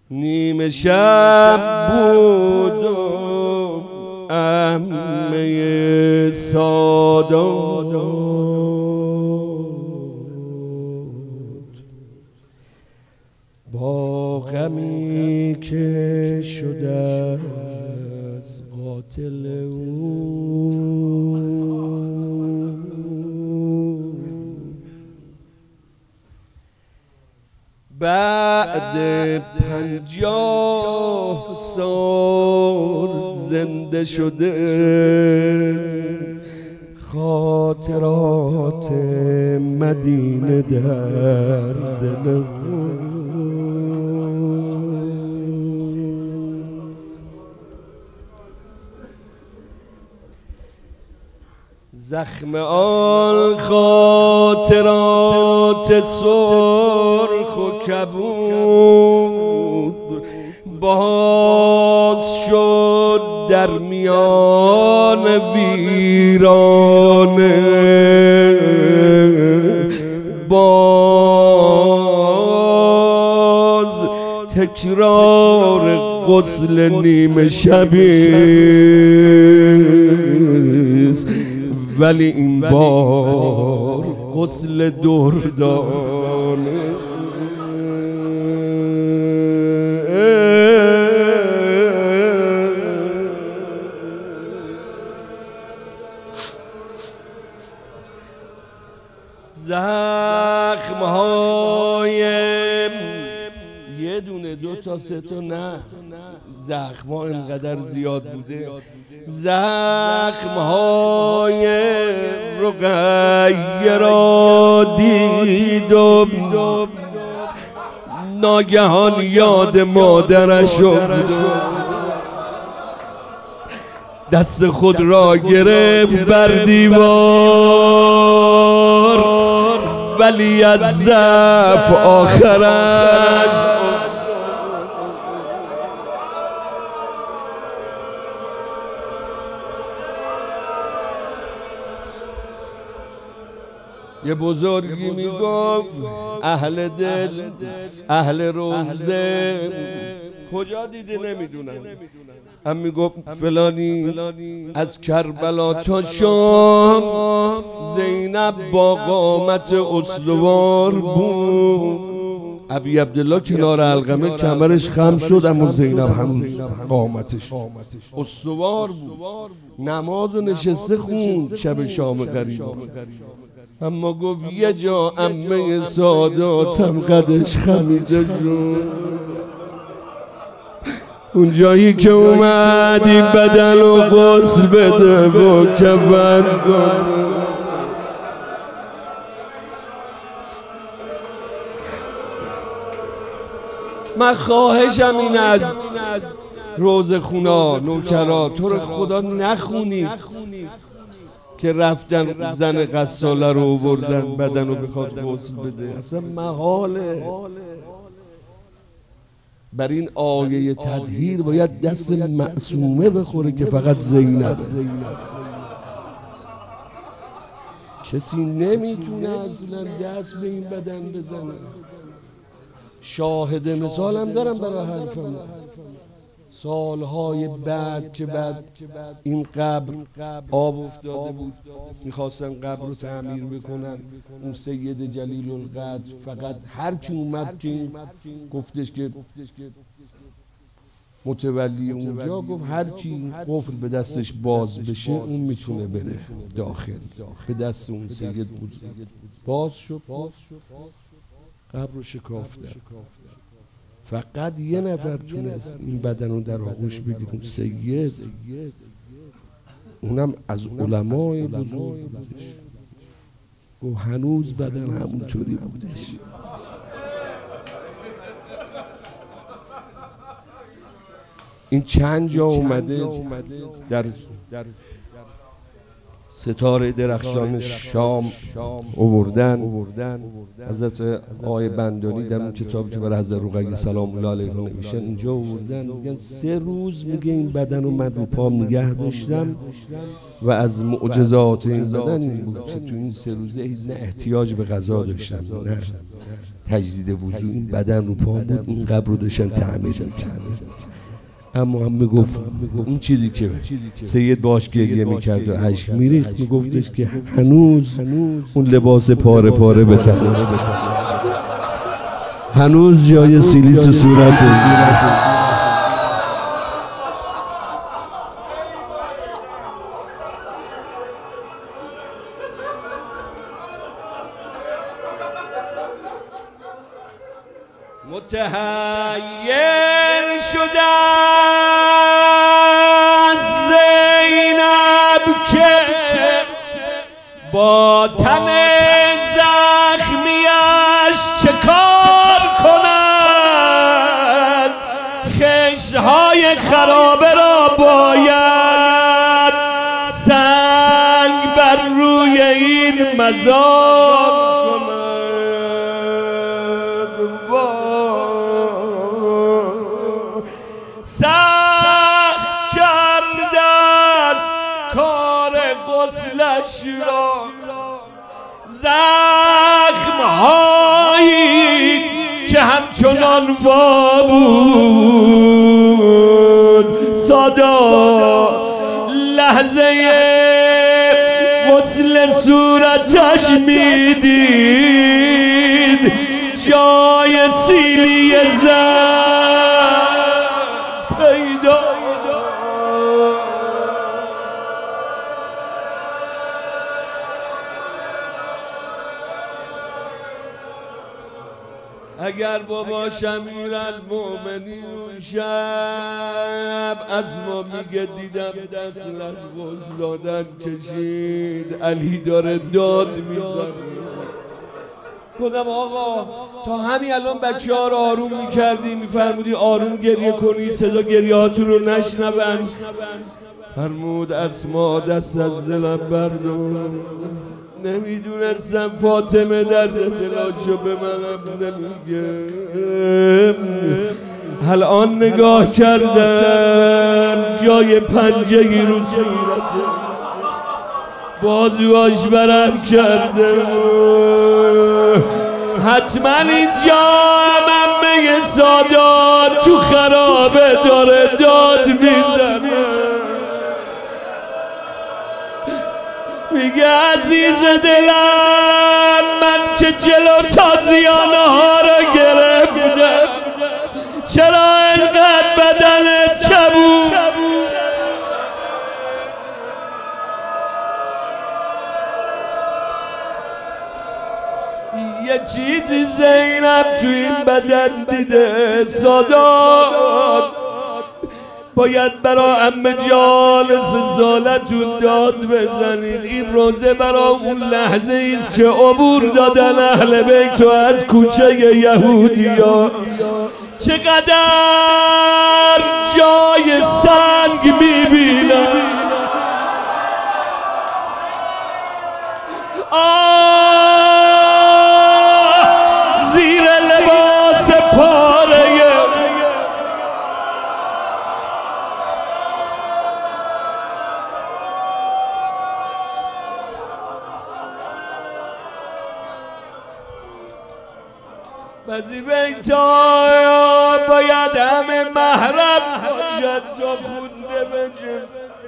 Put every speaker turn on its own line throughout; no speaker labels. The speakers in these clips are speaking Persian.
نیمه شب بود و عمه سادات با غمی که شده از قاتل او بعد 50 سال زنده شده خاطرات مدینه در دل زخم آن خاطرات سرخ و کبود باز شد در میان ویرانه باز تکرار غسل نیمه شبیست ولی این بار غسل دردانه زخم‌های یه دونه 2 تا 3 تا نه زخم‌ها اینقدر زیاد بوده زخم‌های رقیه را دید و ناگهان یاد مادرش افتاد دست خود را گرفت بر دیوار ولی از ضعف آخرش یه بزرگی میگفت اهل دل اهل روزه کجا دیده نمیدونم هم میگفت فلانی از کربلا تا شام زینب با قامت استوار بود ابی عبدالله کنار علقمه کمرش خم شد اما زینب هم قامتش استوار بود نمازو نشسته خوند شب شام غریب اما گفت یه جا عمه ساداتم قدش خمیده شد اون جایی که اومدی بدن و غسل بده و کفن کن من خواهشم این از روزخونا نوکرا تو رو خدا نخونی که رفتن زن غساله رو آوردن بدن رو بخواد غسل بده اصلا محاله بر این آیه تطهیر باید دست معصومه بخوره که فقط زینب کسی نمیتونه اصلا دست به این بدن بزنه شاهد مثالم دارم برای حرفم سالهای بعد که بعد این قبر آب افتاده بود میخواستن قبر رو تعمیر بکنن اون سید جلیل القدر فقط هر کی اومد که گفتش که متولی اونجا گفت هر کی قفل به دستش باز بشه اون میتونه بره داخل به دست اون سید بود باز شد قبر رو شکافتن فقط یه نفر تونست این بدن رو در آغوش بگیره اون سید اونم از علمای بزرگ بودش و هنوز بدن همونطوری بودش این چند جا اومده در ستاره درخشان شام آوردن حضرت آقای بندانی در اون کتابی که برای حضرت رقیه سلام الله علیها نوشتن اینجا آوردن میگن 3 روز میگه این بدن رو من رو پا نگه داشتم و از معجزات این بدن این بود که تو این 3 روزه نه احتیاج به غذا داشتم نه تجدید وضو این بدن رو پا بود، این قبر رو داشتن تعمیر می‌کردن. اما هم میگفت اون چیزی که سید باش گریه میکرد و اشک میریخت، میگفتش که هنوز اون لباس پاره پاره به تنش، هنوز جای سیلیس صورته. متحیر شده زینب که با تن زخمیش چه کار کند، خشت‌های خرابه را باید سنگ بر روی این مزار سخت کرده است کار غسلش را، زخم‌هایی که همچنان وا بود. سادات لحظه غسل صورتش میدید جای سیلی پیدا. اگر بابا شمیرالمؤمنین اون شب اسما میگه دیدم دست از غسل دادن کشید، علی داره داد میزنه. گفتم آقا تا همین الان بچه ها رو آروم میکردی، میفرمودی آروم گریه کنی صدا گریه هاتون رو نشنون. فرمود اسما دست از دلم بردار، نمیدونستم فاطمه درد دلاشو به منم نمیگه. الان نگاه کردم جای پنجه رو صورته، بازوهاش برم کرده، حتما اینجا عمه سادات تو خرابه داره داد میزنه، میگه عزیز دلم من که جلو تازیانه ها رو گرفتم، چرا اینقدر بدنت کبود؟ یه چیزی زینب تو این بدن دیده. سادات باید برا عمه جان سزالتون داد بزنید. این روزه برا اون لحظه ایست که عبور دادن اهل بیت و از کوچه یهودیا. چقدر جای سنگ میبینم، زیر لباس پاره بعضی بیتا باید همه محرم باشد تا خونده بشه.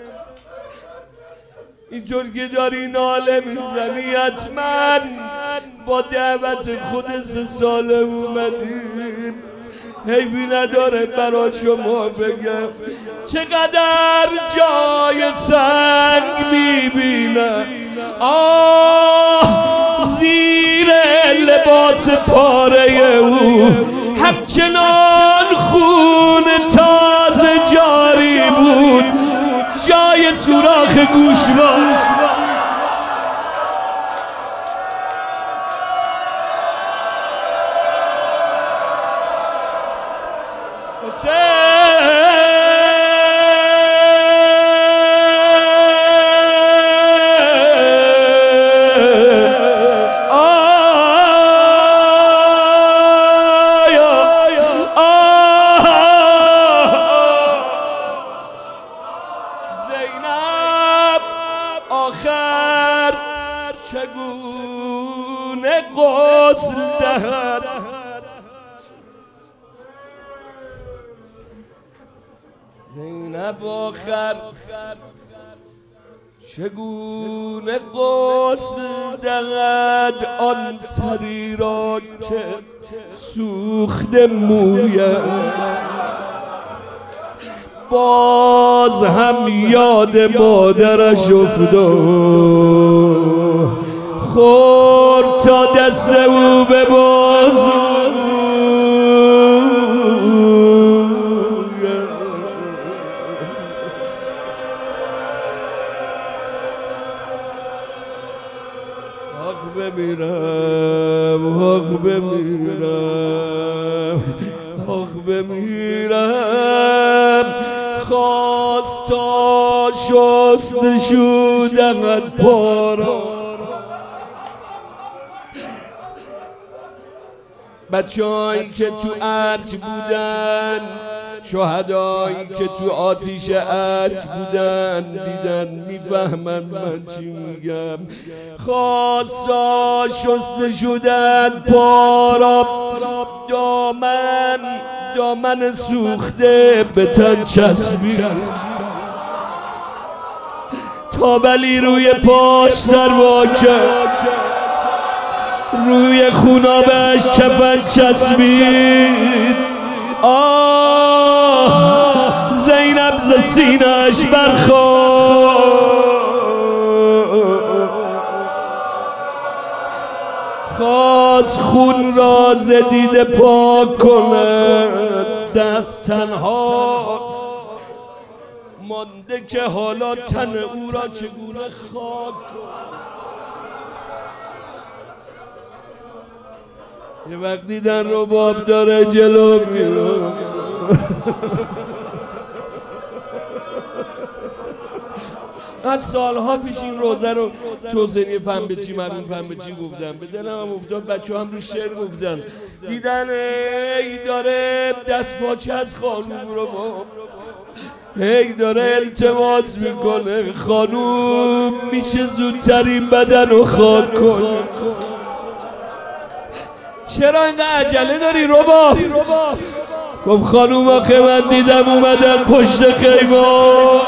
اینطور که داری ناله میزنی حتما با دعوت خود 3 ساله اومدیم، حیبی نداره برا شما بگم چقدر جای سنگ میبینم. زیر لباس پاره او همچنان خون تازه جاری بود، جای سوراخ گوشوار. زینب آخر چگونه غسل دهد؟ زینب آخر چگونه غسل دهد آن سری را که سوخته مویم، باز هم یاد مادرش افتاد، خورد تا دست او به بازو. آخ بمیرم، آخ بمیرم، آخ بمیرم. خواست تا شسته شدن پارا، بچه‌هایی که تو ارج بودن، شهدایی که تو آتیش ارج بودن، دیدن میفهمن من چی میگم. خواستا شسته شدن پارا، دامن سوخته به تن چسبید، تا ولی روی پاش سر وا کرد، روی خونابش کفن چسبید. آه زینب ز سینه‌اش خواست خون را ز دیده پاک کند، دست تنهاست مانده که حالا تن او را چگونه خاک کند. یه وقت دیدن رباب داره جلو میره، از سالها پیش این روزه رو توزنی پنبه چی مرون پنبه چی گفتم، به دلم هم افتاد، بچه هم رو شعر گفتن. دیدن ای داره دست پاچه از خانوم رو با هی داره التماس میکنه، خانوم میشه زودتر این بدن رو خاک کنه. چرا اینقدر عجله داری رباب؟ گفت خانوم آخه من دیدم اومدن پشت خیمه،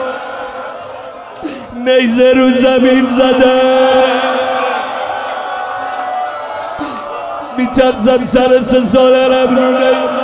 نیزه رو زمین زدن، میترسم سر 3 ساله رم رو نیزه.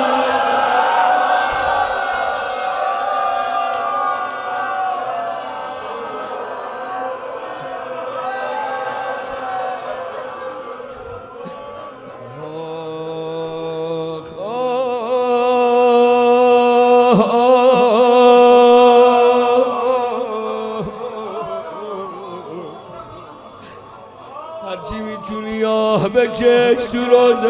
هرچی میتونی آه بکش تو روزه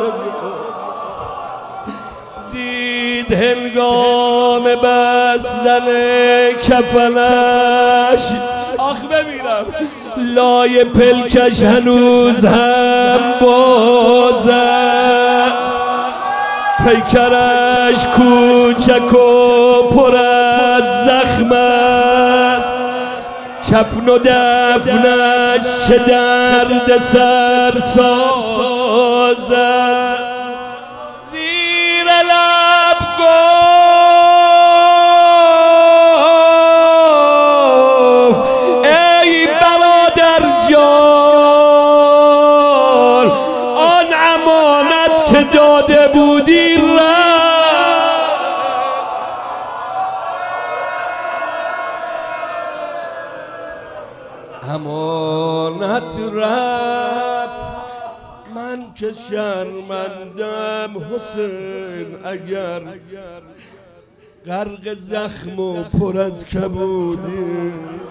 دید هنگام بستن کفنش. آخ بمیرم لای پلکش هنوز هم باز است، پیکرش کوچک و پر از زخم است، کفن و دفنش چه درد سر ساز است. زیر لب گفت ای برادر جان، آن امانت که داده بودی امانت رفت، من که شرمندم حسین اگر غرق زخم و پر از کبودی.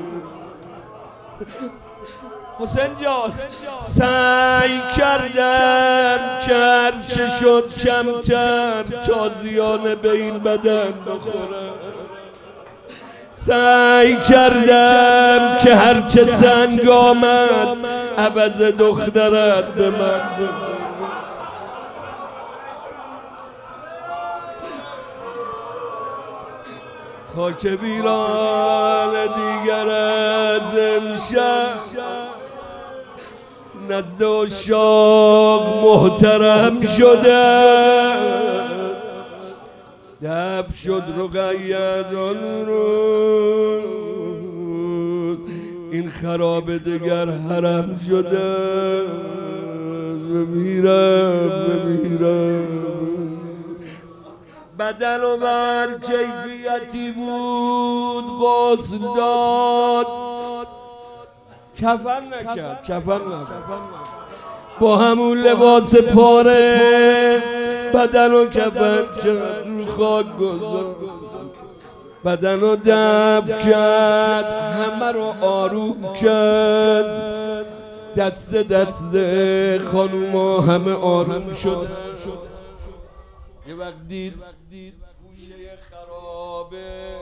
حسین جان سعی کردم که هرچه شد کمتر تا زیان به این بدن بخورم، سعی کردم که هرچه سنگ آمد عوض دخترت به من بده. خاک ویران دیگر از امشب نزد عشاق محترم شده، دب شد رقیه رو این خراب دگر حرم شده بمیرم بدن و بر کیفیتی بود غسل داد کفن نکرد با همون لباس پاره بدن و کفن کرد رو خاک گذاشت بدن رو دفن کرد همه رو آروم کرد دست خانوما همه آروم شد یه وقت دید گوشه خرابه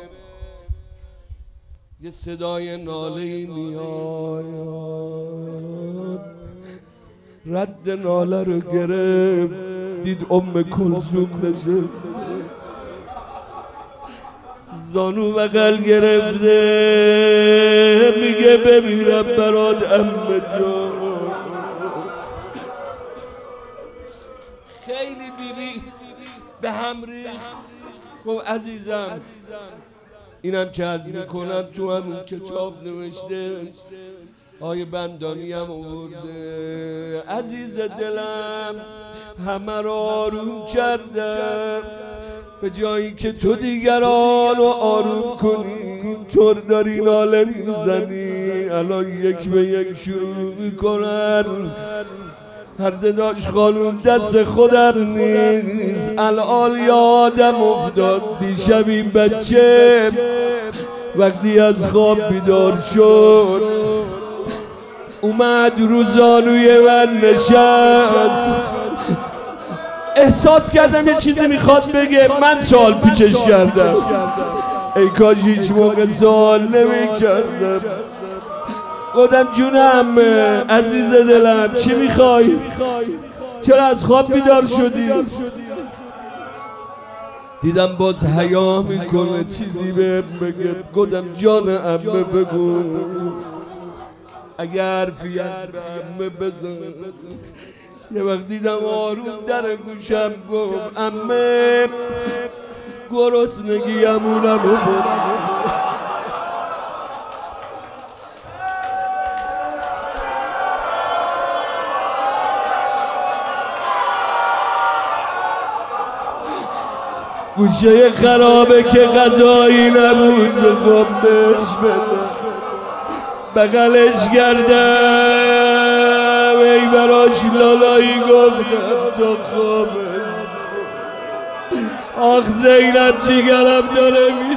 یه صدای ناله میاد رد ناله رو گرفت دید ام کلثوم نشست زانو بغل گرفته میگه بمیرم برات عمه جان خیلی بیبی به هم ریخت گفت عزیزم اینم که عرض میکنم تو همون کتاب نوشته آیه بندانی هم آورده عزیز دلم همه را آروم کردم به جایی که تو دیگران رو آروم کنی طور داری ناله میزنی الان یک به یک شروع میکنن هرزه داشت خانوم دست خودم نیست الان یادم افتاد دیشب این بچه وقتی از خواب بیدار شد اومد رو زانوی من نشست احساس کردم یه چیزی میخواد بگه من سوال پیچش کردم ای کاش هیچ موقع سوال نمیکردم گفتم جونم عزیز دلم چی میخوای؟ چرا از خواب بیدار شدی؟ دیدم باز حیا میکنه چیزی بهم بگه گفتم جان عمه بگو اگر حرفی از عمه بزن یه وقت دیدم آروم در گوشم گفت عمه گرسنگی‌مونم رو برد گوشه خرابه که غذایی نبود بخوام بهش بدم بغلش کردم ای براش لالایی گفتم تا خوابه آخ زینب جیگرم داره